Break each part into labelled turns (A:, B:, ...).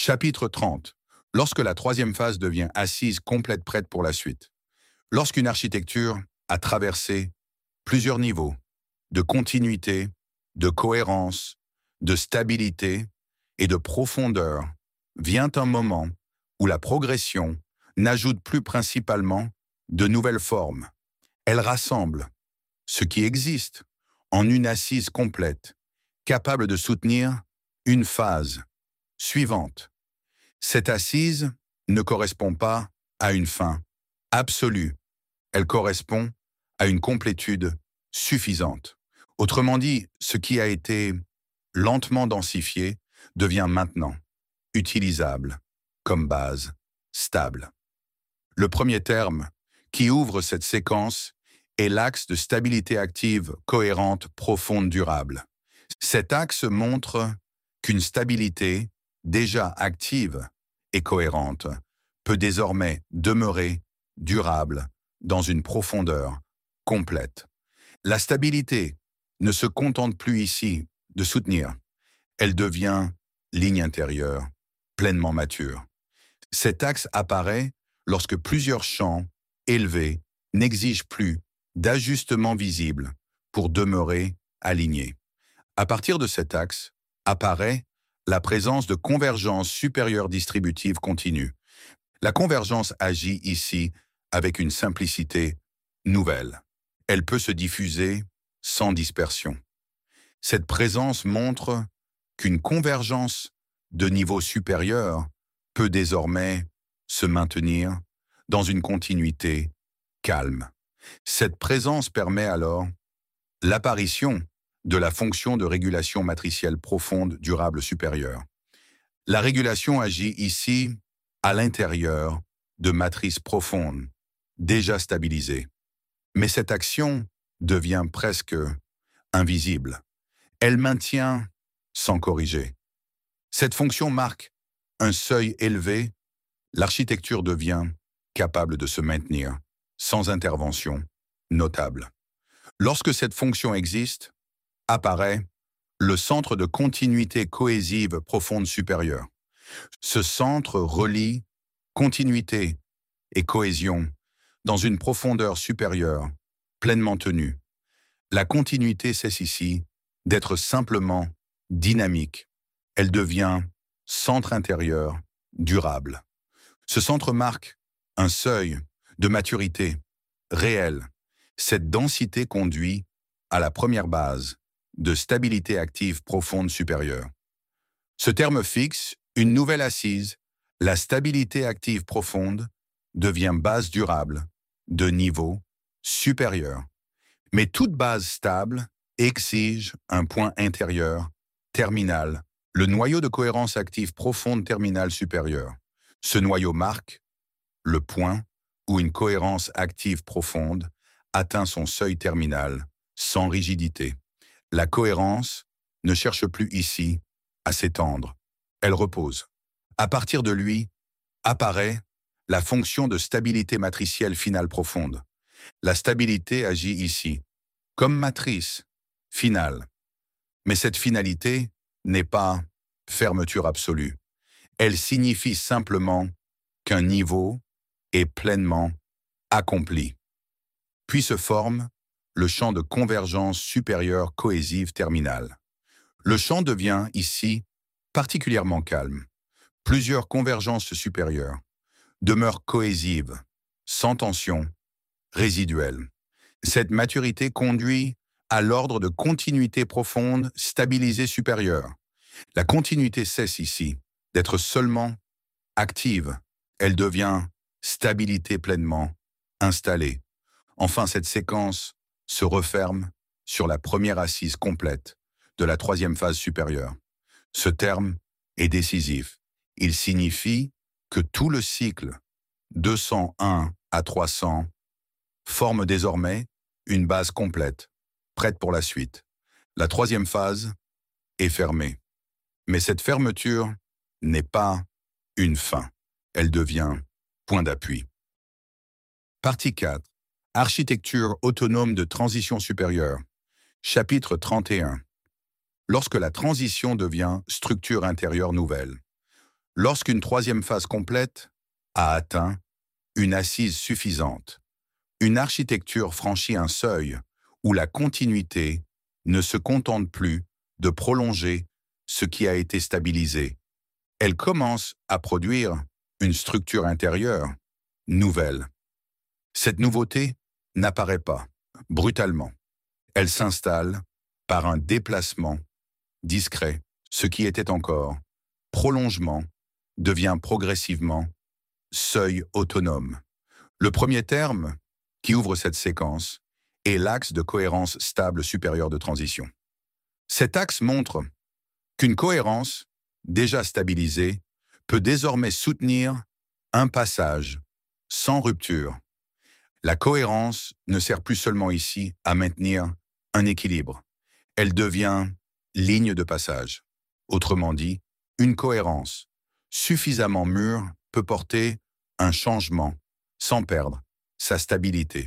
A: Chapitre 30. Lorsque la troisième phase devient assise, complète, prête pour la suite. Lorsqu'une architecture a traversé plusieurs niveaux de continuité, de cohérence, de stabilité et de profondeur, vient un moment où la progression n'ajoute plus principalement de nouvelles formes. Elle rassemble ce qui existe en une assise complète, capable de soutenir une phase suivante. Cette assise ne correspond pas à une fin absolue, elle correspond à une complétude suffisante. Autrement dit, ce qui a été lentement densifié devient maintenant utilisable comme base stable. Le premier terme qui ouvre cette séquence est l'axe de stabilité active, cohérente, profonde, durable. Cet axe montre qu'une stabilité déjà active et cohérente peut désormais demeurer durable dans une profondeur complète. La stabilité ne se contente plus ici de soutenir, elle devient ligne intérieure, pleinement mature. Cet axe apparaît lorsque plusieurs champs élevés n'exigent plus d'ajustement visible pour demeurer alignés. À partir de cet axe apparaît la présence de convergence supérieure distributive continue. La convergence agit ici avec une simplicité nouvelle. Elle peut se diffuser sans dispersion. Cette présence montre qu'une convergence de niveau supérieur peut désormais se maintenir dans une continuité calme. Cette présence permet alors l'apparition de la fonction de régulation matricielle profonde durable supérieure. La régulation agit ici à l'intérieur de matrices profondes, déjà stabilisées. Mais cette action devient presque invisible. Elle maintient sans corriger. Cette fonction marque un seuil élevé, l'architecture devient capable de se maintenir sans intervention notable. Lorsque cette fonction existe, apparaît le centre de continuité cohésive profonde supérieure. Ce centre relie continuité et cohésion dans une profondeur supérieure, pleinement tenue. La continuité cesse ici d'être simplement dynamique. Elle devient centre intérieur durable. Ce centre marque un seuil de maturité réel. Cette densité conduit à la première base de stabilité active profonde supérieure. Ce terme fixe une nouvelle assise, la stabilité active profonde devient base durable de niveau supérieur. Mais toute base stable exige un point intérieur terminal, le noyau de cohérence active profonde terminale supérieure. Ce noyau marque le point où une cohérence active profonde atteint son seuil terminal sans rigidité. La cohérence ne cherche plus ici à s'étendre, elle repose. À partir de lui, apparaît la fonction de stabilité matricielle finale profonde. La stabilité agit ici comme matrice finale. Mais cette finalité n'est pas fermeture absolue. Elle signifie simplement qu'un niveau est pleinement accompli. Puis se forme le champ de convergence supérieure cohésive terminale. Le champ devient ici particulièrement calme. Plusieurs convergences supérieures demeurent cohésives, sans tension, résiduelle. Cette maturité conduit à l'ordre de continuité profonde stabilisée supérieure. La continuité cesse ici d'être seulement active. Elle devient stabilité pleinement installée. Enfin, cette séquence se referme sur la première assise complète de la troisième phase supérieure. Ce terme est décisif. Il signifie que tout le cycle 201 à 300 forme désormais une base complète, prête pour la suite. La troisième phase est fermée. Mais cette fermeture n'est pas une fin. Elle devient point d'appui. Partie 4. Architecture autonome de transition supérieure. Chapitre 31. Lorsque la transition devient structure intérieure nouvelle. Lorsqu'une troisième phase complète a atteint une assise suffisante, une architecture franchit un seuil où la continuité ne se contente plus de prolonger ce qui a été stabilisé. Elle commence à produire une structure intérieure nouvelle. Cette nouveauté n'apparaît pas brutalement. Elle s'installe par un déplacement discret. Ce qui était encore prolongement devient progressivement seuil autonome. Le premier terme qui ouvre cette séquence est l'axe de cohérence stable supérieure de transition. Cet axe montre qu'une cohérence déjà stabilisée peut désormais soutenir un passage sans rupture. La cohérence ne sert plus seulement ici à maintenir un équilibre. Elle devient ligne de passage. Autrement dit, une cohérence suffisamment mûre peut porter un changement sans perdre sa stabilité.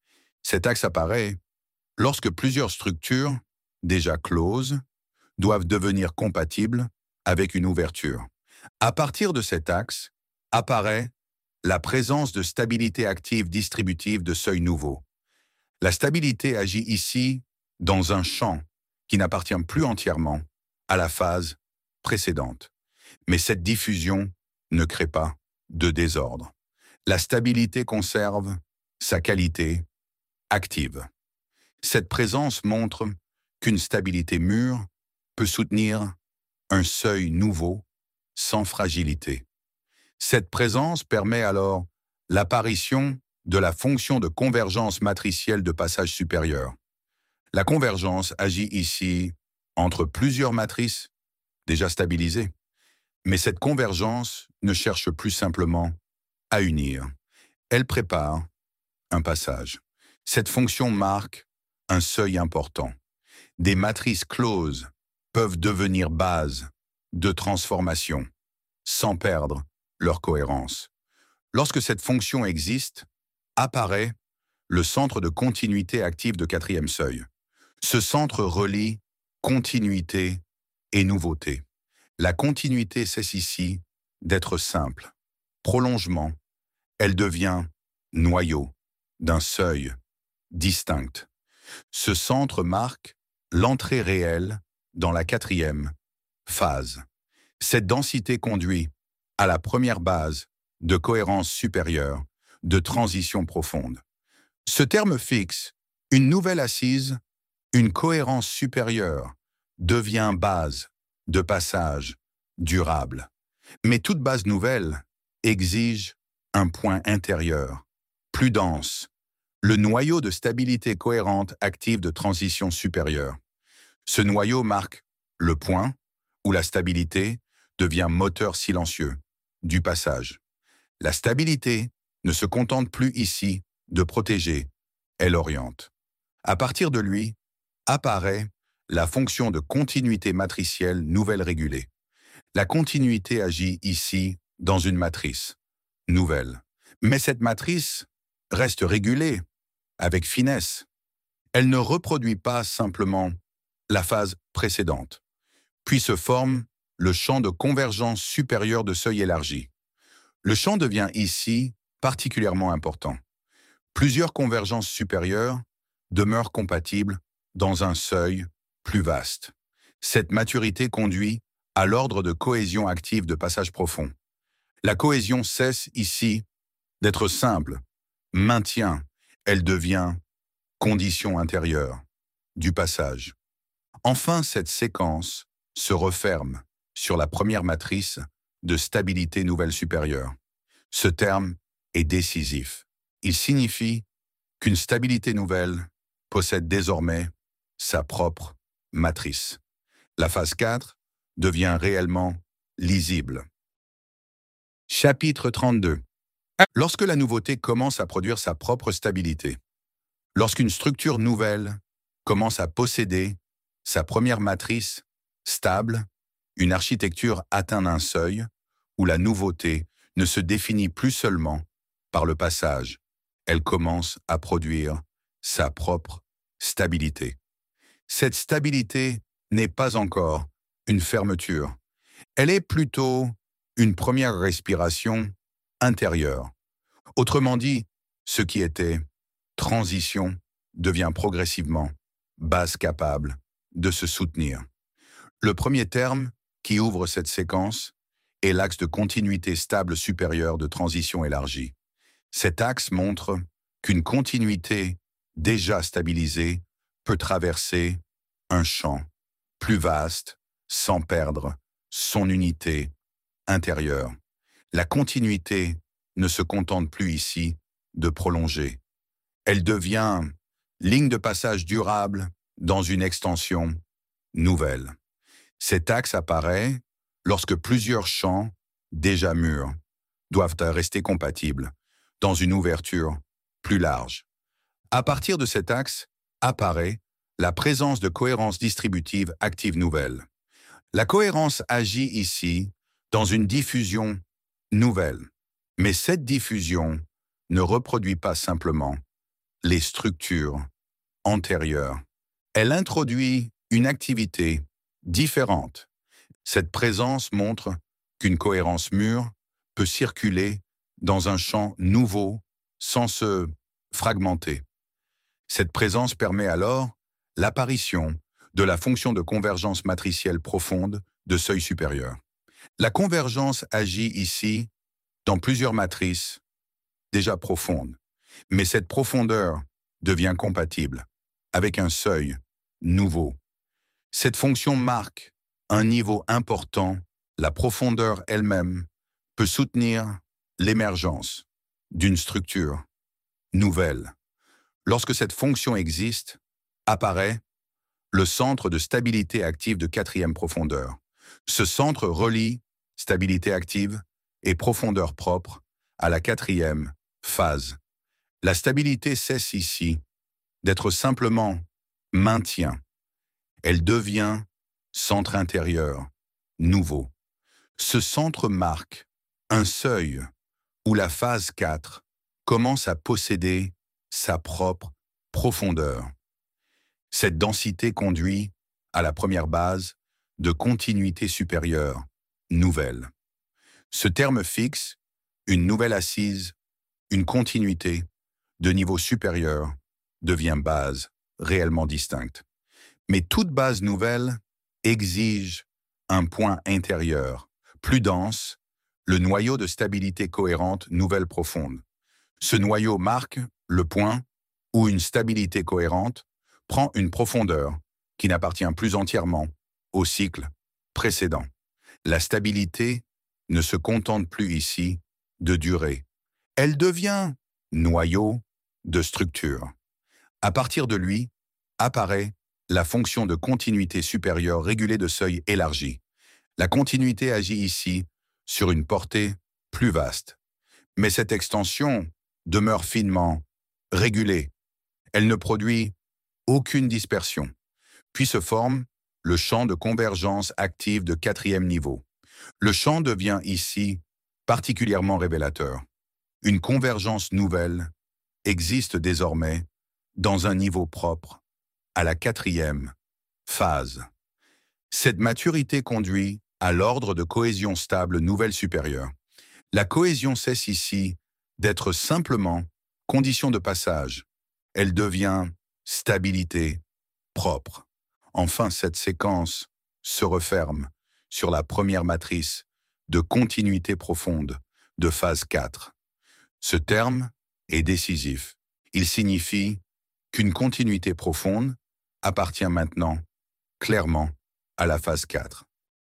A: Cet axe apparaît lorsque plusieurs structures, déjà closes, doivent devenir compatibles avec une ouverture. À partir de cet axe, apparaît la présence de stabilité active distributive de seuils nouveaux. La stabilité agit ici dans un champ qui n'appartient plus entièrement à la phase précédente. Mais cette diffusion ne crée pas de désordre. La stabilité conserve sa qualité active. Cette présence montre qu'une stabilité mûre peut soutenir un seuil nouveau sans fragilité. Cette présence permet alors l'apparition de la fonction de convergence matricielle de passage supérieur. La convergence agit ici entre plusieurs matrices déjà stabilisées, mais cette convergence ne cherche plus simplement à unir. Elle prépare un passage. Cette fonction marque un seuil important. Des matrices closes peuvent devenir base de transformation sans perdre leur cohérence. Lorsque cette fonction existe, apparaît le centre de continuité active de quatrième seuil. Ce centre relie continuité et nouveauté. La continuité cesse ici d'être simple. Prolongement, elle devient noyau d'un seuil distinct. Ce centre marque l'entrée réelle dans la quatrième phase. Cette densité conduit à la première base de cohérence supérieure, de transition profonde. Ce terme fixe une nouvelle assise, une cohérence supérieure, devient base de passage durable. Mais toute base nouvelle exige un point intérieur, plus dense, le noyau de stabilité cohérente active de transition supérieure. Ce noyau marque le point où la stabilité devient moteur silencieux du passage. La stabilité ne se contente plus ici de protéger, elle oriente. À partir de lui, apparaît la fonction de continuité matricielle nouvelle régulée. La continuité agit ici dans une matrice nouvelle. Mais cette matrice reste régulée avec finesse. Elle ne reproduit pas simplement la phase précédente. Puis se forme le champ de convergence supérieure de seuil élargi. Le champ devient ici particulièrement important. Plusieurs convergences supérieures demeurent compatibles dans un seuil plus vaste. Cette maturité conduit à l'ordre de cohésion active de passage profond. La cohésion cesse ici d'être simple, maintient, elle devient condition intérieure du passage. Enfin, cette séquence se referme sur la première matrice de stabilité nouvelle supérieure. Ce terme est décisif. Il signifie qu'une stabilité nouvelle possède désormais sa propre matrice. La phase 4 devient réellement lisible. Chapitre 32. Lorsque la nouveauté commence à produire sa propre stabilité, lorsqu'une structure nouvelle commence à posséder sa première matrice stable, une architecture atteint un seuil où la nouveauté ne se définit plus seulement par le passage, elle commence à produire sa propre stabilité. Cette stabilité n'est pas encore une fermeture, elle est plutôt une première respiration intérieure. Autrement dit, ce qui était transition devient progressivement base capable de se soutenir. Le premier terme qui ouvre cette séquence est l'axe de continuité stable supérieure de transition élargie. Cet axe montre qu'une continuité déjà stabilisée peut traverser un champ plus vaste sans perdre son unité intérieure. La continuité ne se contente plus ici de prolonger. Elle devient ligne de passage durable dans une extension nouvelle. Cet axe apparaît lorsque plusieurs champs déjà mûrs doivent rester compatibles dans une ouverture plus large. À partir de cet axe apparaît la présence de cohérence distributive active nouvelle. La cohérence agit ici dans une diffusion nouvelle, mais cette diffusion ne reproduit pas simplement les structures antérieures. Elle introduit une activité différente. Cette présence montre qu'une cohérence mûre peut circuler dans un champ nouveau sans se fragmenter. Cette présence permet alors l'apparition de la fonction de convergence matricielle profonde de seuil supérieur. La convergence agit ici dans plusieurs matrices déjà profondes, mais cette profondeur devient compatible avec un seuil nouveau. Cette fonction marque un niveau important. La profondeur elle-même peut soutenir l'émergence d'une structure nouvelle. Lorsque cette fonction existe, apparaît le centre de stabilité active de quatrième profondeur. Ce centre relie stabilité active et profondeur propre à la quatrième phase. La stabilité cesse ici d'être simplement maintien. Elle devient centre intérieur, nouveau. Ce centre marque un seuil où la phase 4 commence à posséder sa propre profondeur. Cette densité conduit à la première base de continuité supérieure, nouvelle. Ce terme fixe une nouvelle assise, une continuité de niveau supérieur devient base réellement distincte. Mais toute base nouvelle exige un point intérieur, plus dense, le noyau de stabilité cohérente nouvelle profonde. Ce noyau marque le point où une stabilité cohérente prend une profondeur qui n'appartient plus entièrement au cycle précédent. La stabilité ne se contente plus ici de durée. Elle devient noyau de structure. À partir de lui, apparaît la fonction de continuité supérieure régulée de seuil élargi. La continuité agit ici sur une portée plus vaste. Mais cette extension demeure finement régulée. Elle ne produit aucune dispersion. Puis se forme le champ de convergence active de quatrième niveau. Le champ devient ici particulièrement révélateur. Une convergence nouvelle existe désormais dans un niveau propre à la quatrième phase. Cette maturité conduit à l'ordre de cohésion stable nouvelle supérieure. La cohésion cesse ici d'être simplement condition de passage. Elle devient stabilité propre. Enfin, cette séquence se referme sur la première matrice de continuité profonde de phase 4. Ce terme est décisif. Il signifie qu'une continuité profonde appartient maintenant clairement à la phase 4.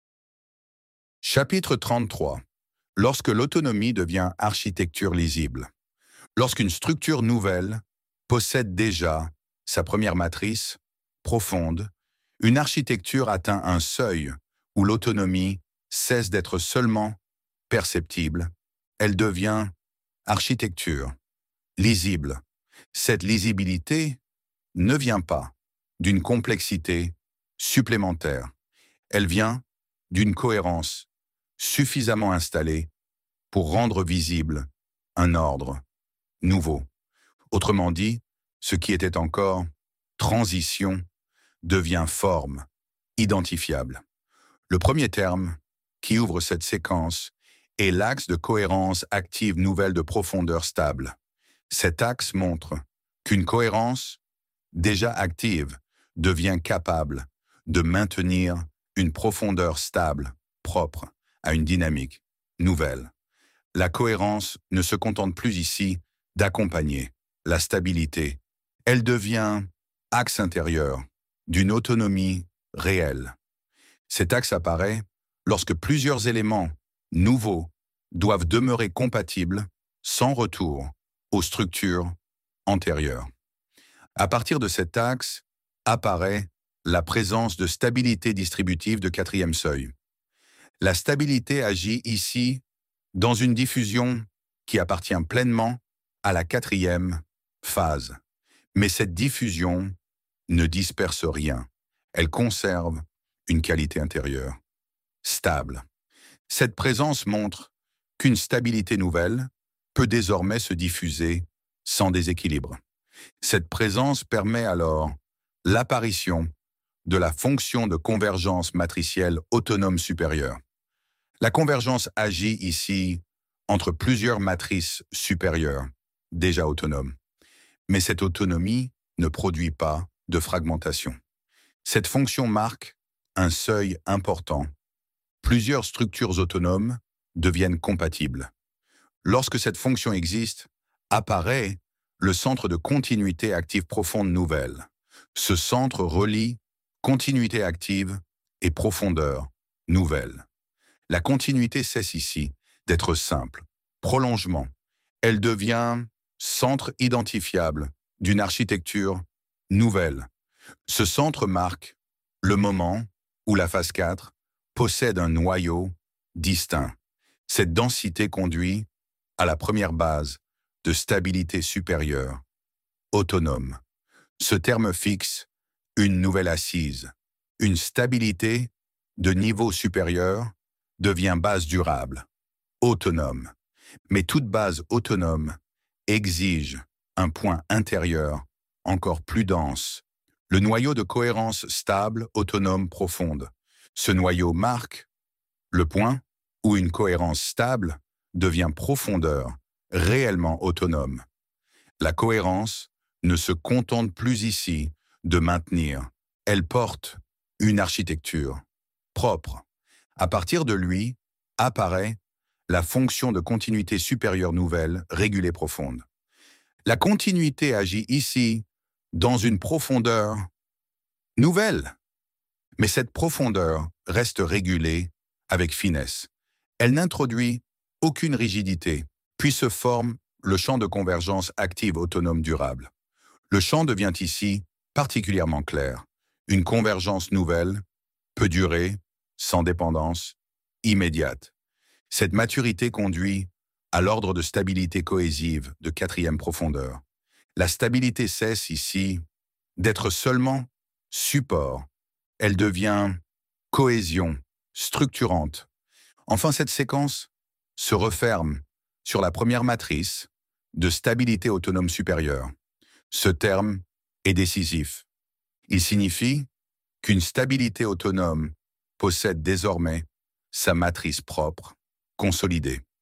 A: Chapitre 33. Lorsque l'autonomie devient architecture lisible. Lorsqu'une structure nouvelle possède déjà sa première matrice profonde, une architecture atteint un seuil où l'autonomie cesse d'être seulement perceptible. Elle devient architecture lisible. Cette lisibilité ne vient pas d'une complexité supplémentaire. Elle vient d'une cohérence suffisamment installée pour rendre visible un ordre nouveau. Autrement dit, ce qui était encore transition devient forme identifiable. Le premier terme qui ouvre cette séquence et l'axe de cohérence active nouvelle de profondeur stable. Cet axe montre qu'une cohérence déjà active devient capable de maintenir une profondeur stable, propre à une dynamique nouvelle. La cohérence ne se contente plus ici d'accompagner la stabilité. Elle devient axe intérieur d'une autonomie réelle. Cet axe apparaît lorsque plusieurs éléments nouveaux doivent demeurer compatibles sans retour aux structures antérieures. À partir de cet axe apparaît la présence de stabilité distributive de quatrième seuil. La stabilité agit ici dans une diffusion qui appartient pleinement à la quatrième phase. Mais cette diffusion ne disperse rien. Elle conserve une qualité intérieure stable. Cette présence montre qu'une stabilité nouvelle peut désormais se diffuser sans déséquilibre. Cette présence permet alors l'apparition de la fonction de convergence matricielle autonome supérieure. La convergence agit ici entre plusieurs matrices supérieures, déjà autonomes. Mais cette autonomie ne produit pas de fragmentation. Cette fonction marque un seuil important. Plusieurs structures autonomes deviennent compatibles. Lorsque cette fonction existe, apparaît le centre de continuité active profonde nouvelle. Ce centre relie continuité active et profondeur nouvelle. La continuité cesse ici d'être simple, prolongement. Elle devient centre identifiable d'une architecture nouvelle. Ce centre marque le moment où la phase 4 possède un noyau distinct. Cette densité conduit à la première base de stabilité supérieure, autonome. Ce terme fixe une nouvelle assise. Une stabilité de niveau supérieur devient base durable, autonome. Mais toute base autonome exige un point intérieur encore plus dense. Le noyau de cohérence stable, autonome, profonde. Ce noyau marque le point où une cohérence stable devient profondeur, réellement autonome. La cohérence ne se contente plus ici de maintenir. Elle porte une architecture propre. À partir de lui, apparaît la fonction de continuité supérieure nouvelle, régulée profonde. La continuité agit ici dans une profondeur nouvelle. Mais cette profondeur reste régulée avec finesse. Elle n'introduit aucune rigidité, puis se forme le champ de convergence active autonome durable. Le champ devient ici particulièrement clair. Une convergence nouvelle peut durer sans dépendance immédiate. Cette maturité conduit à l'ordre de stabilité cohésive de quatrième profondeur. La stabilité cesse ici d'être seulement support. Elle devient cohésion, structurante. Enfin, cette séquence se referme sur la première matrice de stabilité autonome supérieure. Ce terme est décisif. Il signifie qu'une stabilité autonome possède désormais sa matrice propre, consolidée.